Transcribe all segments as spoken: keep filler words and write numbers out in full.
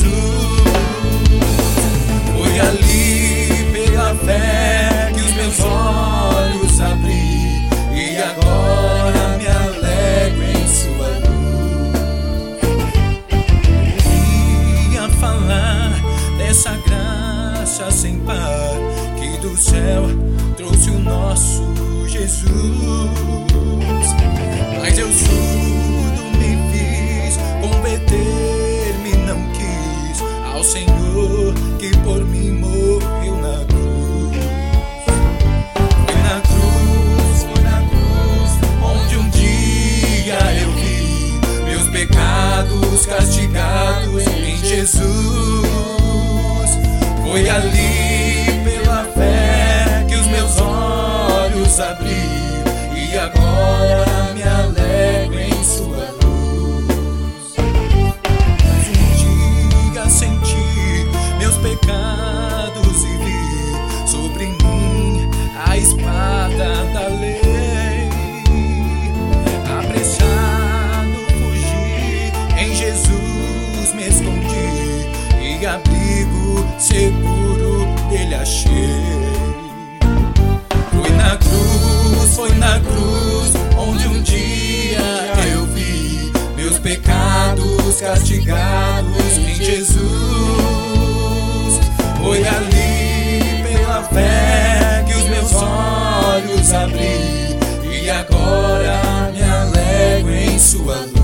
Foi ali pela fé que os meus olhos abri, e agora me alegro em sua luz. Ia falar dessa graça sem par que do céu trouxe o nosso Jesus, mas eu surdo me fiz, converter-me não quis ao Senhor que por mim morreu na cruz. Foi na cruz, foi na cruz, onde um dia eu vi meus pecados castigados em Jesus. Foi ali pela fé que os meus olhos abri, e agora me alegro em sua luz. Mas um dia senti meus pecados e vi sobre mim a espada da lei. Apressado fugi, em Jesus me escondi, e abrigo seguro dele achei. Foi na cruz, foi na cruz, onde um dia eu vi meus pecados castigados em Jesus. Foi ali pela fé que os meus olhos abri, e agora me alegro em sua luz.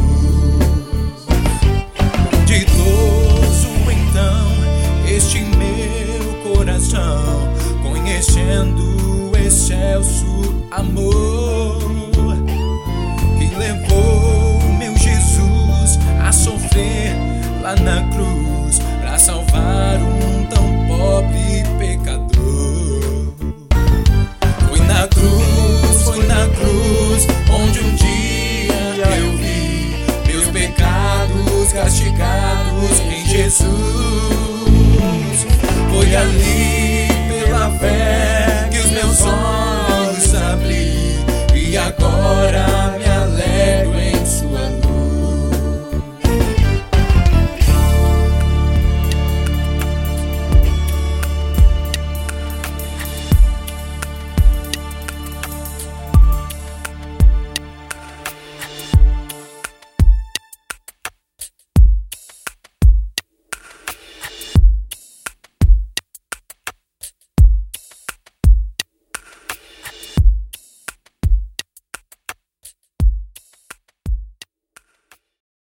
Ditoso então este meu coração, conhecendo o excelso amor que levou meu Jesus a sofrer lá na cruz para salvar um tão pobre pecador. Foi na cruz, foi na cruz, onde um dia eu vi meus pecados castigados em Jesus. Foi ali pela fé que os meus olhos abri, e agora